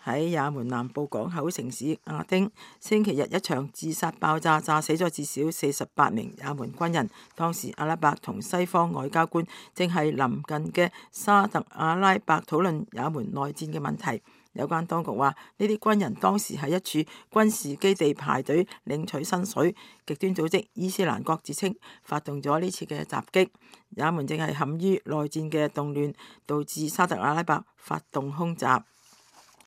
喺也門南部港口城市亞丁，星期日一場自殺爆炸炸死咗至少48名也門軍人。當時阿拉伯同西方外交官正係臨近嘅沙特阿拉伯討論也門內戰嘅問題。有關當局話，呢啲軍人當時喺一處軍事基地排隊領取薪水。極端組織伊斯蘭國自稱發動咗呢次嘅襲擊。也門正係陷於內戰嘅動亂，導致沙特阿拉伯發動空襲。